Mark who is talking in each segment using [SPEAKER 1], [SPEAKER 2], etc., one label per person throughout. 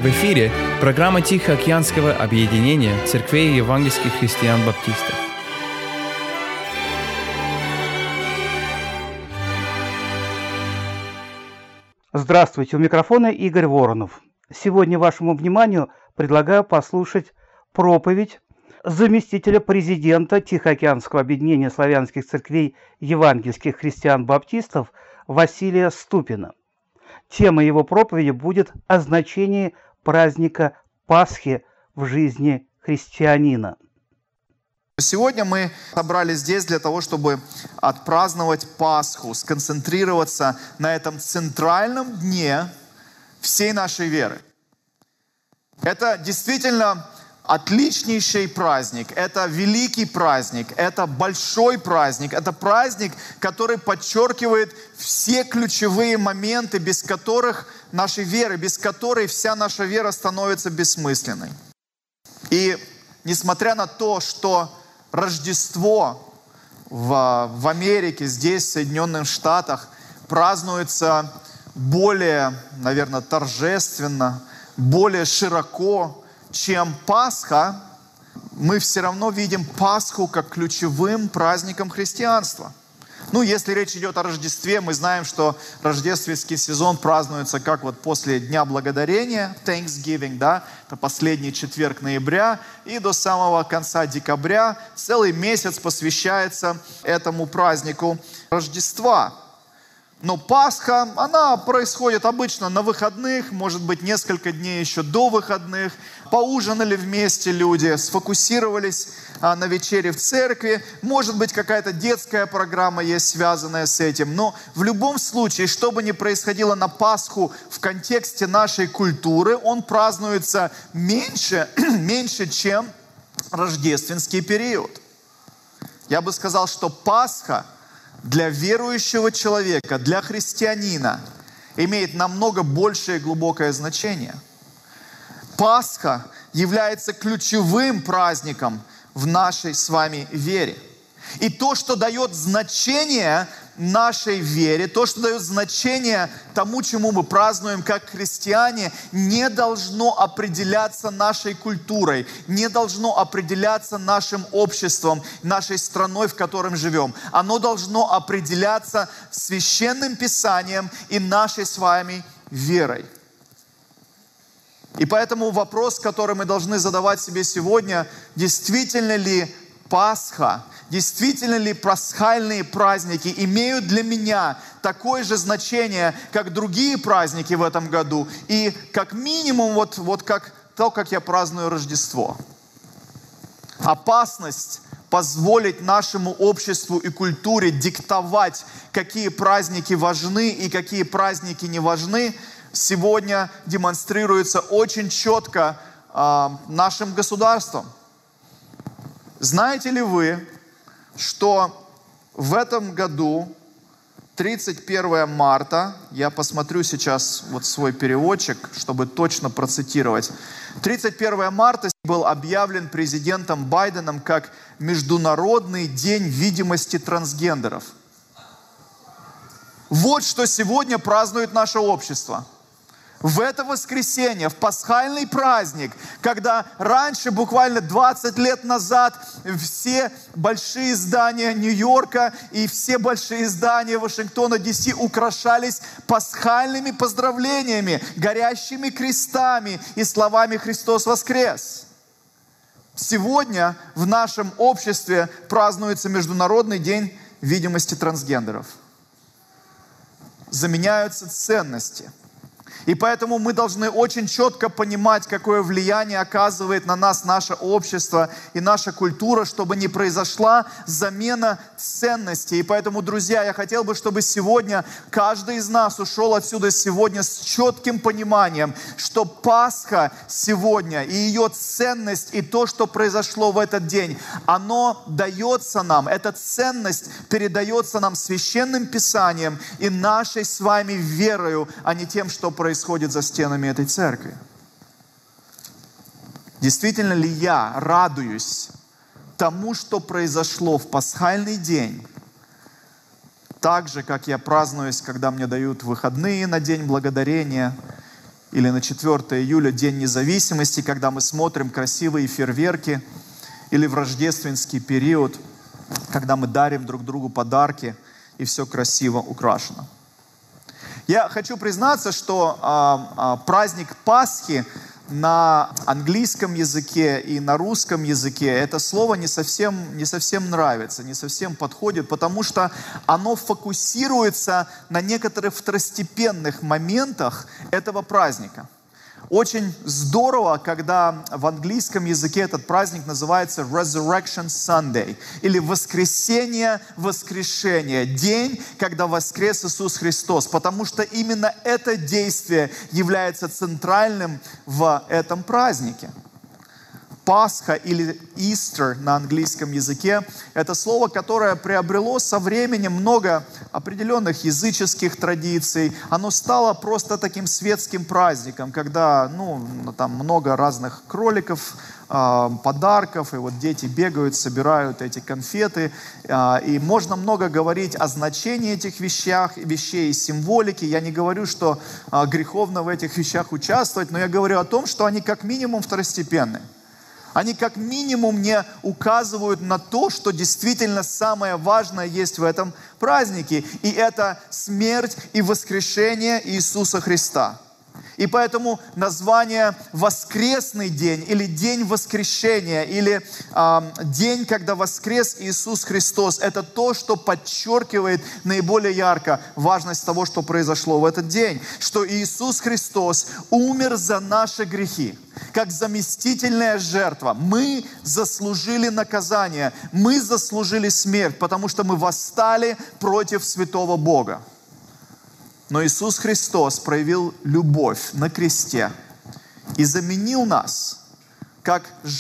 [SPEAKER 1] В эфире программа Тихоокеанского объединения церквей евангельских христиан-баптистов.
[SPEAKER 2] Здравствуйте, у микрофона Игорь Воронов. Сегодня вашему вниманию предлагаю послушать проповедь заместителя президента Тихоокеанского объединения славянских церквей евангельских христиан-баптистов Василия Ступина. Тема его проповеди будет о значении праздника Пасхи в жизни христианина.
[SPEAKER 3] Сегодня мы собрались здесь для того, чтобы отпраздновать Пасху, сконцентрироваться на этом центральном дне всей нашей веры. Это действительно отличнейший праздник, это великий праздник, это большой праздник, это праздник, который подчеркивает все ключевые моменты, без которых нашей веры, без которой вся наша вера становится бессмысленной. И несмотря на то, что Рождество в Америке, здесь, в Соединенных Штатах, празднуется более, наверное, торжественно, более широко, чем Пасха, мы все равно видим Пасху как ключевым праздником христианства. Если речь идет о Рождестве, мы знаем, что рождественский сезон празднуется как после Дня Благодарения, Thanksgiving, да, это последний четверг ноября, и до самого конца декабря целый месяц посвящается этому празднику Рождества. Но Пасха, она происходит обычно на выходных, может быть, несколько дней еще до выходных. Поужинали вместе люди, сфокусировались на вечере в церкви. Может быть, какая-то детская программа есть, связанная с этим. Но в любом случае, что бы ни происходило на Пасху в контексте нашей культуры, он празднуется меньше, чем рождественский период. Я бы сказал, что Пасха для верующего человека, для христианина имеет намного большее и глубокое значение. Пасха является ключевым праздником в нашей с вами вере. И то, что дает значение нашей вере, то, что дает значение тому, чему мы празднуем как христиане, не должно определяться нашей культурой, не должно определяться нашим обществом, нашей страной, в которой живем. Оно должно определяться Священным Писанием и нашей с вами верой. И поэтому вопрос, который мы должны задавать себе сегодня: действительно ли Пасха, действительно ли пасхальные праздники имеют для меня такое же значение, как другие праздники в этом году, и как минимум как то, как я праздную Рождество? Опасность позволить нашему обществу и культуре диктовать, какие праздники важны и какие праздники не важны, сегодня демонстрируется очень четко нашим государством. Знаете ли вы, что в этом году 31 марта, я посмотрю сейчас свой переводчик, чтобы точно процитировать, 31 марта был объявлен президентом Байденом как Международный день видимости трансгендеров. Вот что сегодня празднует наше общество. В это воскресенье, в пасхальный праздник, когда раньше, буквально 20 лет назад, все большие здания Нью-Йорка и все большие здания Вашингтона, Д.С. украшались пасхальными поздравлениями, горящими крестами и словами «Христос воскрес». Сегодня в нашем обществе празднуется Международный день видимости трансгендеров. Заменяются ценности. И поэтому мы должны очень четко понимать, какое влияние оказывает на нас наше общество и наша культура, чтобы не произошла замена ценностей. И поэтому, друзья, я хотел бы, чтобы сегодня каждый из нас ушел отсюда сегодня с четким пониманием, что Пасха сегодня и ее ценность, и то, что произошло в этот день, оно дается нам, эта ценность передается нам Священным Писанием и нашей с вами верою, а не тем, что происходит за стенами этой церкви. Действительно ли я радуюсь тому, что произошло в пасхальный день, так же, как я празднуюсь, когда мне дают выходные на День Благодарения, или на 4 июля, День независимости, когда мы смотрим красивые фейерверки, или в рождественский период, когда мы дарим друг другу подарки, и все красиво украшено. Я хочу признаться, что праздник Пасхи на английском языке и на русском языке это слово не совсем нравится, не совсем подходит, потому что оно фокусируется на некоторых второстепенных моментах этого праздника. Очень здорово, когда в английском языке этот праздник называется Resurrection Sunday, или воскрешение, день, когда воскрес Иисус Христос, потому что именно это действие является центральным в этом празднике. Пасха или Easter на английском языке – это слово, которое приобрело со временем много определенных языческих традиций. Оно стало просто таким светским праздником, когда там много разных кроликов, подарков, и вот дети бегают, собирают эти конфеты. И можно много говорить о значении этих вещей, символики. Я не говорю, что греховно в этих вещах участвовать, но я говорю о том, что они как минимум второстепенны. Они как минимум не указывают на то, что действительно самое важное есть в этом празднике. И это смерть и воскрешение Иисуса Христа. И поэтому название «Воскресный день» или «День воскрешения» или «День, когда воскрес Иисус Христос» — это то, что подчеркивает наиболее ярко важность того, что произошло в этот день. Что Иисус Христос умер за наши грехи, как заместительная жертва. Мы заслужили наказание, мы заслужили смерть, потому что мы восстали против святого Бога. Но Иисус Христос проявил любовь на кресте и заменил нас как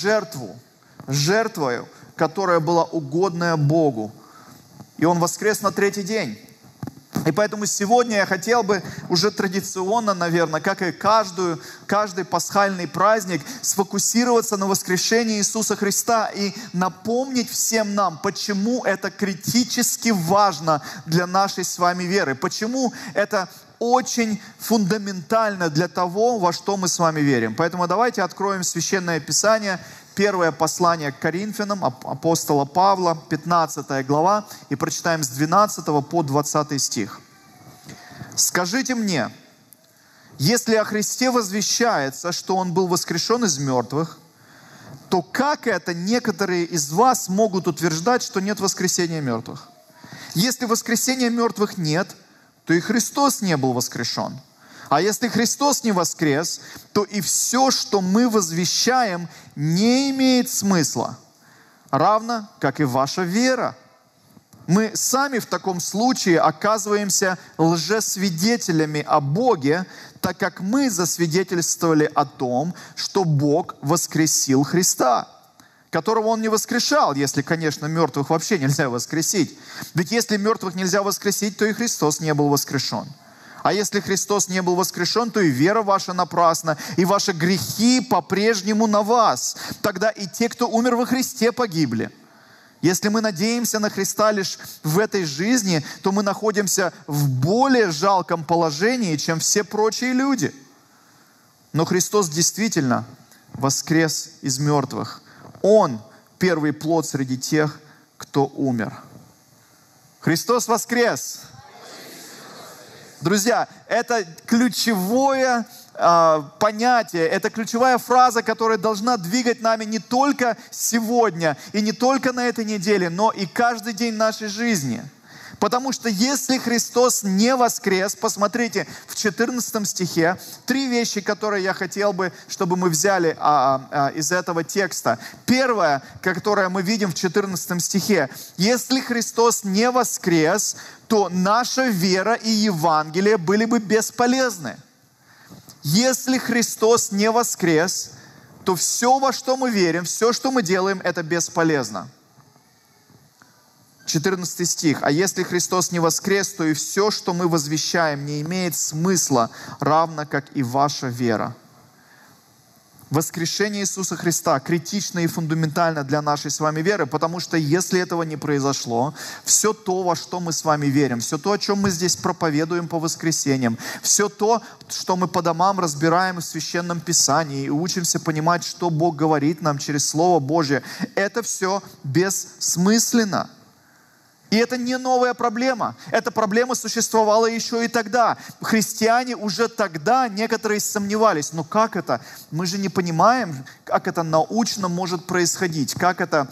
[SPEAKER 3] жертвою, которая была угодная Богу. И Он воскрес на 3-й день. И поэтому сегодня я хотел бы уже традиционно, наверное, как и каждый пасхальный праздник, сфокусироваться на воскрешении Иисуса Христа и напомнить всем нам, почему это критически важно для нашей с вами веры, почему это очень фундаментально для того, во что мы с вами верим. Поэтому давайте откроем Священное Писание, первое послание к Коринфянам, апостола Павла, 15 глава, и прочитаем с 12 по 20 стих. «Скажите мне, если о Христе возвещается, что Он был воскрешен из мертвых, то как это некоторые из вас могут утверждать, что нет воскресения мертвых? Если воскресения мертвых нет, то и Христос не был воскрешен. А если Христос не воскрес, то и все, что мы возвещаем, не имеет смысла, равно как и ваша вера. Мы сами в таком случае оказываемся лжесвидетелями о Боге, так как мы засвидетельствовали о том, что Бог воскресил Христа, которого Он не воскрешал, если, конечно, мертвых вообще нельзя воскресить. Ведь если мертвых нельзя воскресить, то и Христос не был воскрешен. А если Христос не был воскрешен, то и вера ваша напрасна, и ваши грехи по-прежнему на вас. Тогда и те, кто умер во Христе, погибли. Если мы надеемся на Христа лишь в этой жизни, то мы находимся в более жалком положении, чем все прочие люди. Но Христос действительно воскрес из мертвых. Он первый плод среди тех, кто умер. Христос воскрес! Друзья, это ключевое понятие, это ключевая фраза, которая должна двигать нами не только сегодня и не только на этой неделе, но и каждый день нашей жизни. Потому что если Христос не воскрес, посмотрите, в 14 стихе 3 вещи, которые я хотел бы, чтобы мы взяли из этого текста. Первое, которое мы видим в 14 стихе. Если Христос не воскрес, то наша вера и Евангелие были бы бесполезны. Если Христос не воскрес, то все, во что мы верим, все, что мы делаем, это бесполезно. 14 стих. «А если Христос не воскрес, то и все, что мы возвещаем, не имеет смысла, равно как и ваша вера». Воскрешение Иисуса Христа критично и фундаментально для нашей с вами веры, потому что если этого не произошло, все то, во что мы с вами верим, все то, о чем мы здесь проповедуем по воскресеньям, все то, что мы по домам разбираем в Священном Писании и учимся понимать, что Бог говорит нам через Слово Божье, это все бессмысленно. И это не новая проблема. Эта проблема существовала еще и тогда. Христиане уже тогда, некоторые сомневались. Но как это? Мы же не понимаем, как это научно может происходить. Как это,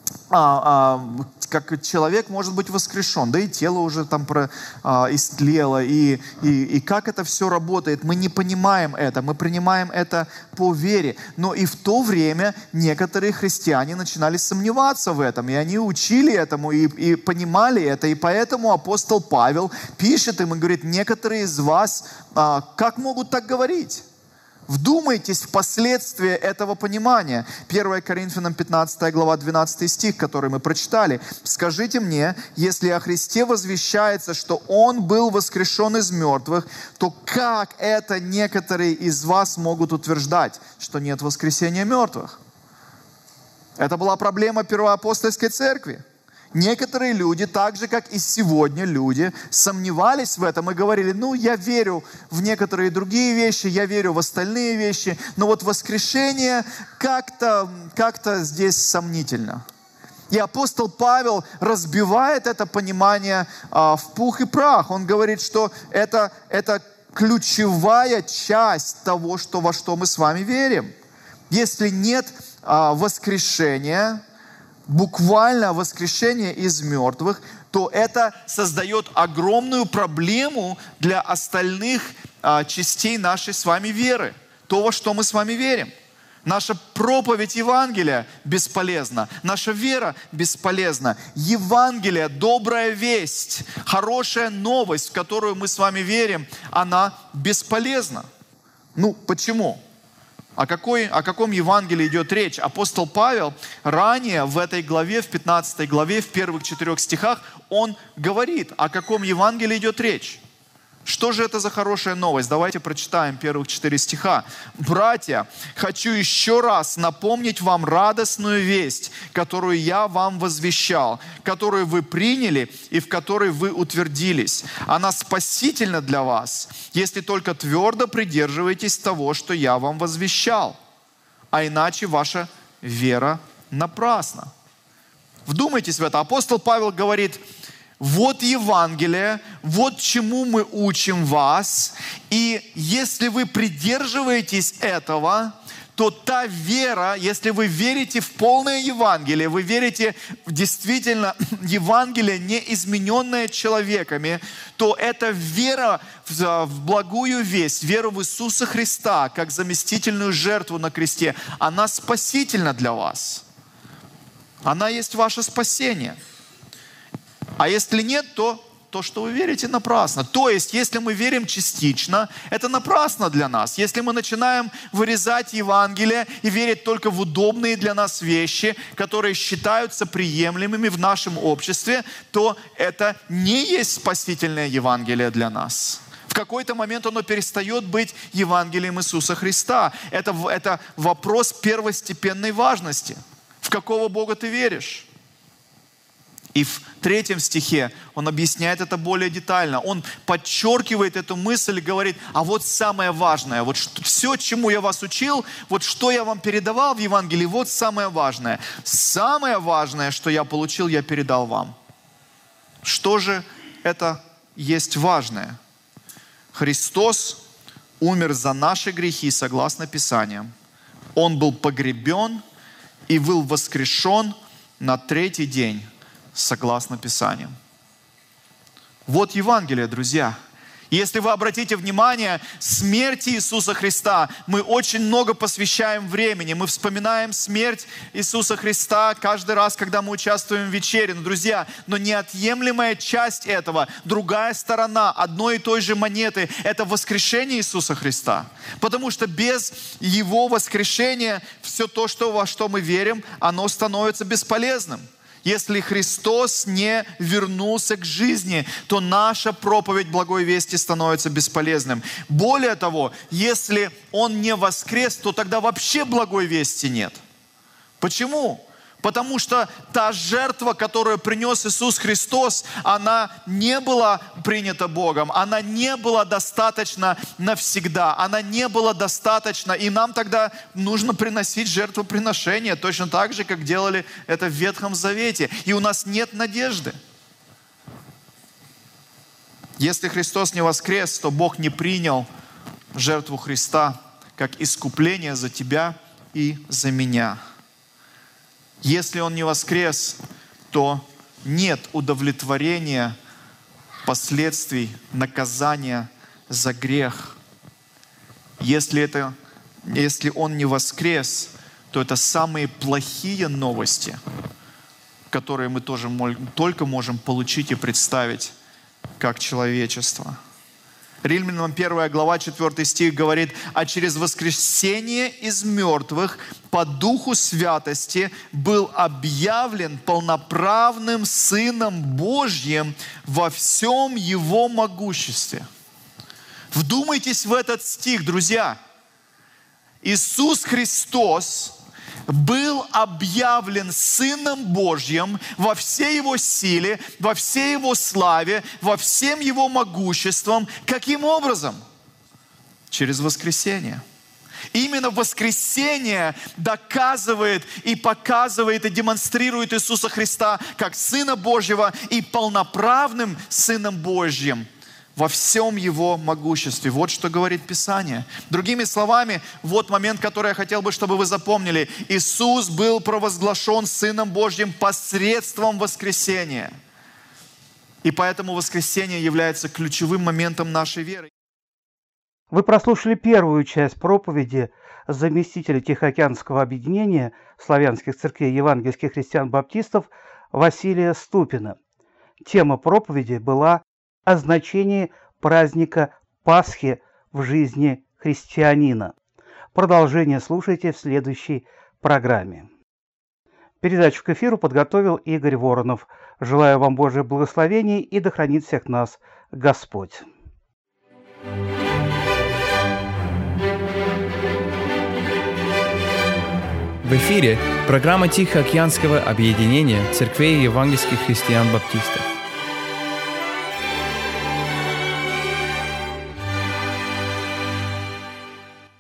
[SPEAKER 3] как человек может быть воскрешен. Да и тело уже там истлело. И как это все работает. Мы не понимаем это. Мы принимаем это по вере. Но и в то время некоторые христиане начинали сомневаться в этом. И они учили этому и понимали это. И поэтому апостол Павел пишет им и говорит: некоторые из вас как могут так говорить? Вдумайтесь в последствия этого понимания. 1 Коринфянам 15 глава 12 стих, который мы прочитали. «Скажите мне, если о Христе возвещается, что Он был воскрешен из мертвых, то как это некоторые из вас могут утверждать, что нет воскресения мертвых?» Это была проблема первоапостольской церкви. Некоторые люди, так же, как и сегодня люди, сомневались в этом и говорили: я верю в некоторые другие вещи, я верю в остальные вещи, но вот воскрешение как-то здесь сомнительно. И апостол Павел разбивает это понимание в пух и прах. Он говорит, что это ключевая часть того, во что мы с вами верим. Если нет воскрешения, буквально воскрешение из мертвых, то это создает огромную проблему для остальных частей нашей с вами веры. То, во что мы с вами верим. Наша проповедь Евангелия бесполезна. Наша вера бесполезна. Евангелие, добрая весть, хорошая новость, в которую мы с вами верим, она бесполезна. Почему? О каком Евангелии идет речь? Апостол Павел ранее в этой главе, в 15 главе, в первых 4 стихах, он говорит, о каком Евангелии идет речь. Что же это за хорошая новость? Давайте прочитаем первых 4 стиха. «Братья, хочу еще раз напомнить вам радостную весть, которую я вам возвещал, которую вы приняли и в которой вы утвердились. Она спасительна для вас, если только твердо придерживаетесь того, что я вам возвещал. А иначе ваша вера напрасна». Вдумайтесь в это. Апостол Павел говорит: вот Евангелие, вот чему мы учим вас. И если вы придерживаетесь этого, то та вера, если вы верите в полное Евангелие, вы верите в действительно Евангелие, не измененное человеками, то эта вера в благую весть, вера в Иисуса Христа, как заместительную жертву на кресте, она спасительна для вас. Она есть ваше спасение. А если нет, то что вы верите, напрасно. То есть, если мы верим частично, это напрасно для нас. Если мы начинаем вырезать Евангелие и верить только в удобные для нас вещи, которые считаются приемлемыми в нашем обществе, то это не есть спасительное Евангелие для нас. В какой-то момент оно перестает быть Евангелием Иисуса Христа. Это вопрос первостепенной важности. В какого Бога ты веришь? И в 3 стихе он объясняет это более детально. Он подчеркивает эту мысль и говорит: а вот самое важное, вот все, чему я вас учил, вот что я вам передавал в Евангелии, вот самое важное. Самое важное, что я получил, я передал вам. Что же это есть важное? Христос умер за наши грехи, согласно Писаниям. Он был погребен и был воскрешен на 3-й день, согласно Писаниям. Вот Евангелие, друзья. Если вы обратите внимание, смерти Иисуса Христа мы очень много посвящаем времени. Мы вспоминаем смерть Иисуса Христа каждый раз, когда мы участвуем в вечере. Но, друзья, неотъемлемая часть этого, другая сторона одной и той же монеты, это воскрешение Иисуса Христа. Потому что без Его воскрешения все то, во что мы верим, оно становится бесполезным. Если Христос не вернулся к жизни, то наша проповедь благой вести становится бесполезным. Более того, если Он не воскрес, то тогда вообще благой вести нет. Почему? Потому что та жертва, которую принес Иисус Христос, она не была принята Богом, она не была достаточна навсегда, она не была достаточна, и нам тогда нужно приносить жертвоприношение, точно так же, как делали это в Ветхом Завете, и у нас нет надежды. Если Христос не воскрес, то Бог не принял жертву Христа как искупление за тебя и за меня. Если Он не воскрес, то нет удовлетворения последствий наказания за грех. Если Он не воскрес, то это самые плохие новости, которые мы тоже только можем получить и представить как человечество. Римлянам 1 глава 4 стих говорит: «А через воскресение из мертвых по Духу Святости был объявлен полноправным Сыном Божьим во всем Его могуществе». Вдумайтесь в этот стих, друзья. Иисус Христос был объявлен Сыном Божьим во всей Его силе, во всей Его славе, во всем Его могуществом. Каким образом? Через воскресение. Именно воскресение доказывает и показывает и демонстрирует Иисуса Христа как Сына Божьего и полноправным Сыном Божьим во всем Его могуществе. Вот что говорит Писание. Другими словами, вот момент, который я хотел бы, чтобы вы запомнили. Иисус был провозглашен Сыном Божьим посредством воскресения. И поэтому воскресение является ключевым моментом нашей веры.
[SPEAKER 2] Вы прослушали первую часть проповеди заместителя Тихоокеанского объединения славянских церквей евангельских христиан-баптистов Василия Ступина. Тема проповеди была о значении праздника Пасхи в жизни христианина. Продолжение слушайте в следующей программе. Передачу к эфиру подготовил Игорь Воронов. Желаю вам Божьего благословения и да хранит всех нас Господь.
[SPEAKER 1] В эфире программа Тихоокеанского объединения церквей евангельских христиан-баптистов.